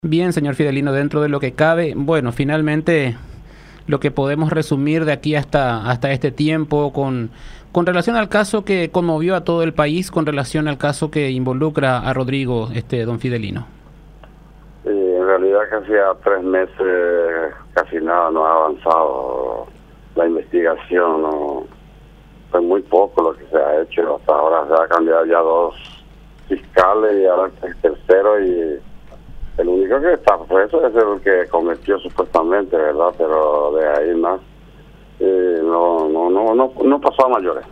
Bien, señor Fidelino, dentro de lo que cabe, bueno, finalmente lo que podemos resumir de aquí hasta este tiempo con relación al caso que conmovió a todo el país, con relación al caso que involucra a Rodrigo, don Fidelino. En realidad casi a 3 meses casi nada no ha avanzado la investigación, no, fue muy poco lo que se ha hecho. Hasta ahora se ha cambiado ya 2 fiscales y ahora el tercero, y el único que está preso es el que cometió supuestamente, ¿verdad? Pero de ahí más no pasó a mayores.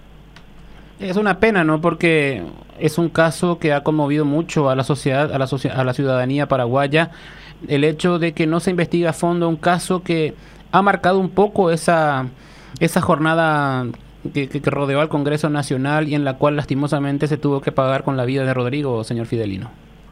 Es una pena, ¿no? Porque es un caso que ha conmovido mucho a la sociedad, a la ciudadanía paraguaya, el hecho de que no se investiga a fondo un caso que ha marcado un poco esa jornada que rodeó al Congreso Nacional y en la cual lastimosamente se tuvo que pagar con la vida de Rodrigo, señor Fidelino.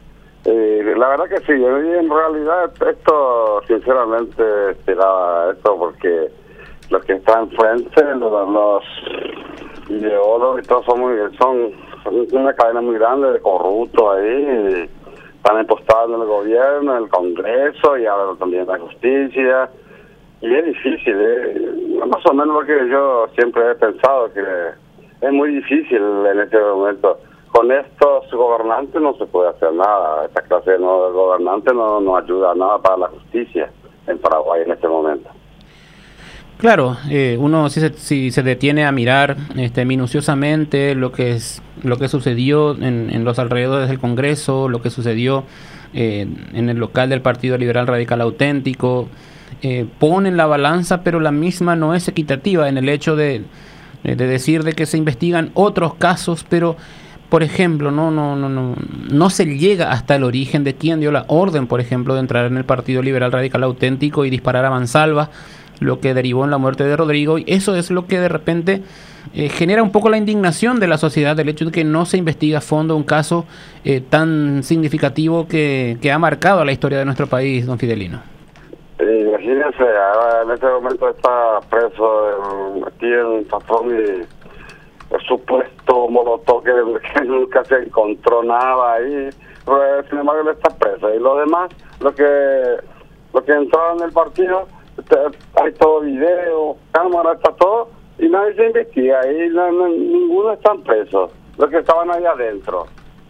La verdad que sí, y en realidad esto sinceramente esperaba esto, porque los que están enfrente, los ideólogos y todos son una cadena muy grande de corruptos ahí, están impostados en el gobierno, en el Congreso y ahora también en la justicia, y es difícil, más o menos lo que yo siempre he pensado, que es muy difícil en este momento. Con estos gobernantes no se puede hacer nada. Esta clase de gobernantes no ayuda a nada para la justicia en Paraguay en este momento. Claro, uno si se detiene a mirar minuciosamente lo que sucedió en los alrededores del Congreso, lo que sucedió en el local del Partido Liberal Radical Auténtico, pone en la balanza, pero la misma no es equitativa en el hecho de decir de que se investigan otros casos, pero por ejemplo, no se llega hasta el origen de quién dio la orden, por ejemplo, de entrar en el Partido Liberal Radical Auténtico y disparar a mansalva, lo que derivó en la muerte de Rodrigo. Y eso es lo que de repente genera un poco la indignación de la sociedad, del hecho de que no se investiga a fondo un caso tan significativo que ha marcado a la historia de nuestro país, don Fidelino. Imagínense, ahora en este momento está preso aquí en Patrón y el supuesto molotov que nunca se encontró nada ahí, pero sin embargo él está preso. Y lo demás, lo que entraron en el partido, hay todo video, cámara, está todo, y nadie se investiga, y ninguno están presos, los que estaban ahí adentro.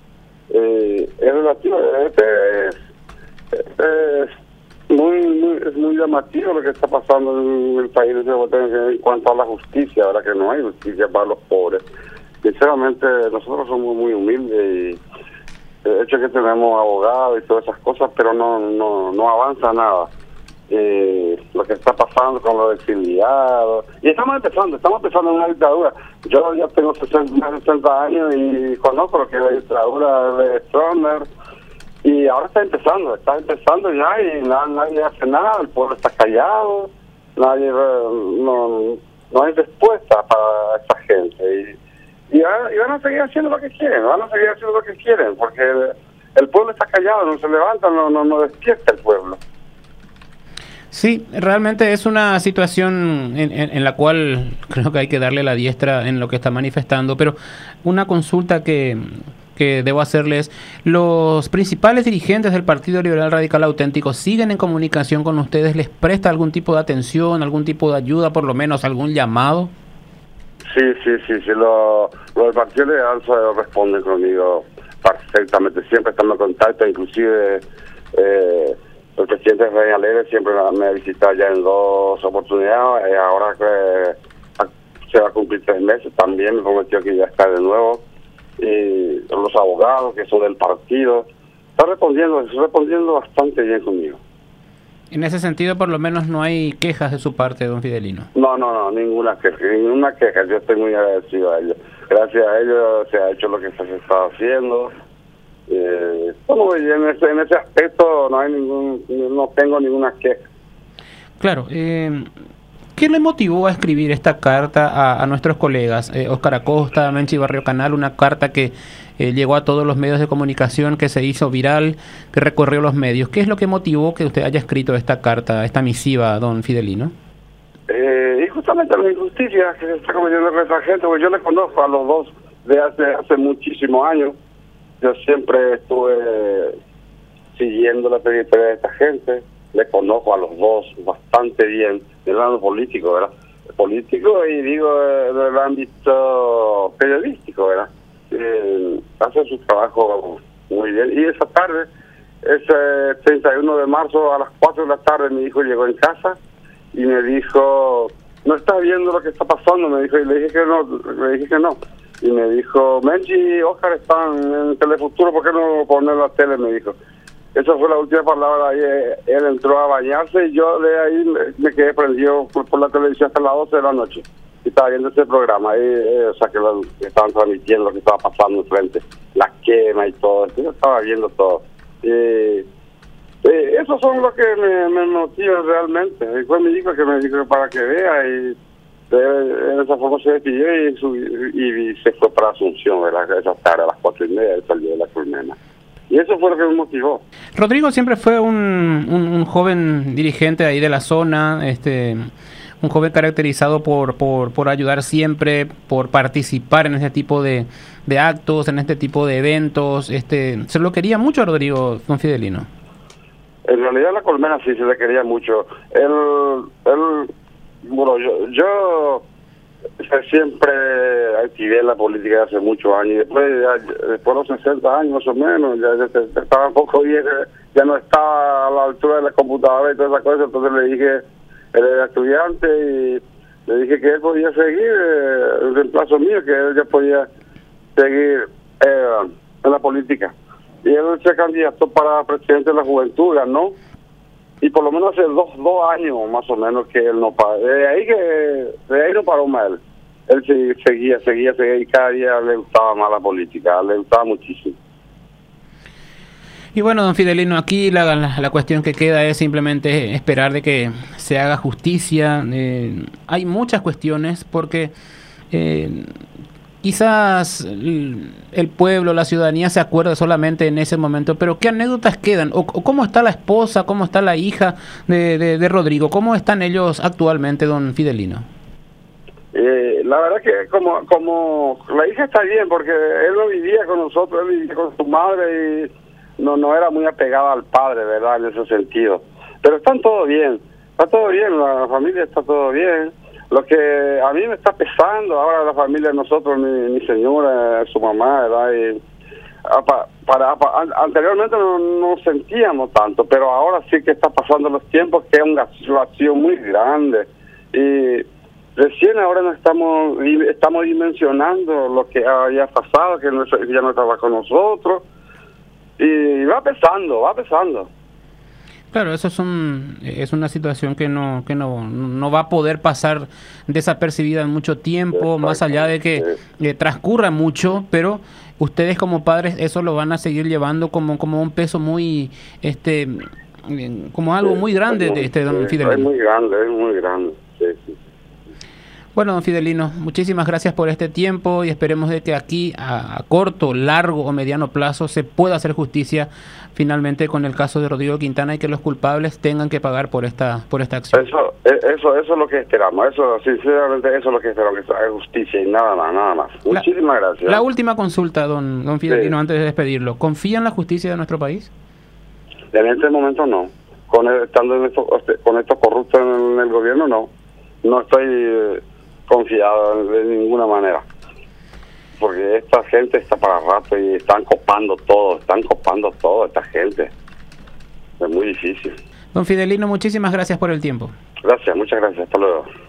Es relativo, es muy llamativo lo que está pasando en el país en cuanto a la justicia, ahora que no hay justicia para los pobres. Sinceramente, nosotros somos muy humildes, y de hecho que tenemos abogados y todas esas cosas, pero no avanza nada. Lo que está pasando con los exiliados, y estamos empezando en una dictadura. Yo ya tengo 60 años y conozco lo que es la dictadura de Stroessner. Y ahora está empezando ya, y nadie hace nada, el pueblo está callado, nadie no hay respuesta para esta gente. Y van a seguir haciendo lo que quieren, porque el pueblo está callado, no se levanta, no despierta el pueblo. Sí, realmente es una situación en la cual creo que hay que darle la diestra en lo que está manifestando, pero una consulta que debo hacerles: ¿los principales dirigentes del Partido Liberal Radical Auténtico siguen en comunicación con ustedes? ¿Les presta algún tipo de atención, algún tipo de ayuda, por lo menos algún llamado? Sí, los del Partido Liberal responden conmigo perfectamente, siempre estamos en contacto, inclusive el presidente Rey Alegre siempre me ha visitado ya en 2 oportunidades, ahora que se va a cumplir 3 meses, también me prometió que ya está de nuevo. Y los abogados que son del partido están respondiendo bastante bien conmigo. En ese sentido, por lo menos no hay quejas de su parte, don Fidelino. No, ninguna queja. Yo estoy muy agradecido a ellos. Gracias a ellos se ha hecho lo que se está haciendo. Bueno, y en ese aspecto no tengo ninguna queja. Claro. ¿Qué le motivó a escribir esta carta a nuestros colegas, Óscar Acosta, Menchi Barrio Canal, una carta que llegó a todos los medios de comunicación, que se hizo viral, que recorrió los medios? ¿Qué es lo que motivó que usted haya escrito esta carta, esta misiva, don Fidelino? Y justamente la injusticia que se está cometiendo con esta gente, porque yo les conozco a los dos de hace muchísimos años. Yo siempre estuve siguiendo la trayectoria de esta gente. Le conozco a los dos bastante bien, del lado político, ¿verdad? Político y digo del ámbito periodístico, ¿verdad? Hace su trabajo muy bien. Y esa tarde, ese 31 de marzo a las 4 de la tarde, mi hijo llegó en casa y me dijo, ¿no estás viendo lo que está pasando? Me dijo, y le dije que no. Y me dijo, Menchi y Oscar están en Telefuturo, ¿por qué no poner la tele? Me dijo. Esa fue la última palabra. Ahí él entró a bañarse y yo de ahí me quedé prendido por la televisión hasta las 12 de la noche. Y estaba viendo ese programa. O sea, que estaban transmitiendo lo que estaba pasando enfrente. La quema y todo. Yo estaba viendo todo. Esos son los que me motivan realmente. Y fue mi hijo que me dijo para que vea y de esa forma se despidió y se fue para Asunción, ¿verdad? Esa tarde a las 4:30 salió de la Colmena. Y eso fue lo que me motivó. Rodrigo siempre fue un joven dirigente ahí de la zona, un joven caracterizado por ayudar siempre, por participar en este tipo de actos, en este tipo de eventos. Se lo quería mucho a Rodrigo, don Fidelino. En realidad la Colmena sí se le quería mucho. Bueno, yo siempre activé en la política hace muchos años y después de los 60 años más o menos, ya estaba un poco viejo, ya no estaba a la altura de la computadora y todas esas cosas, entonces le dije, él era estudiante y le dije que él podía seguir el reemplazo mío, que él ya podía seguir en la política. Y él se candidató para presidente de la juventud, ganó. Y por lo menos hace dos años más o menos que él no paró. De ahí no paró más él. Él seguía y cada día le gustaba más la política, le gustaba muchísimo. Y bueno, don Fidelino, aquí la cuestión que queda es simplemente esperar de que se haga justicia. Hay muchas cuestiones porque quizás el pueblo, la ciudadanía se acuerda solamente en ese momento, pero ¿qué anécdotas quedan? ¿O cómo está la esposa, cómo está la hija de Rodrigo? ¿Cómo están ellos actualmente, don Fidelino? La verdad que como la hija está bien, porque él no vivía con nosotros, él vivía con su madre y no era muy apegado al padre, ¿verdad? En ese sentido. Pero están todo bien, la familia está todo bien. Lo que a mí me está pesando ahora la familia de nosotros, mi señora, su mamá, ¿verdad? Y anteriormente no sentíamos tanto, pero ahora sí que está pasando los tiempos, que es un vacío muy grande. Y recién ahora estamos dimensionando lo que había pasado, que ya no estaba con nosotros. Y va pesando. Claro, eso es una situación que no va a poder pasar desapercibida en mucho tiempo, más allá de que transcurra mucho, pero ustedes como padres eso lo van a seguir llevando como un peso muy, como algo muy grande de don Fidelino. Es muy grande, sí. Bueno, don Fidelino, muchísimas gracias por este tiempo y esperemos de que aquí a corto, largo o mediano plazo se pueda hacer justicia finalmente con el caso de Rodrigo Quintana y que los culpables tengan que pagar por esta acción. Eso es lo que esperamos, sinceramente eso es lo que esperamos, que se haga justicia y nada más. Muchísimas gracias. La última consulta, don Fidelino, antes de despedirlo. ¿Confía en la justicia de nuestro país? En este momento no. Estando con estos corruptos en el gobierno, no estoy confiado de ninguna manera, porque esta gente está para rato y están copando todo esta gente. Es muy difícil. Don Fidelino, muchísimas gracias por el tiempo. Muchas gracias, hasta luego.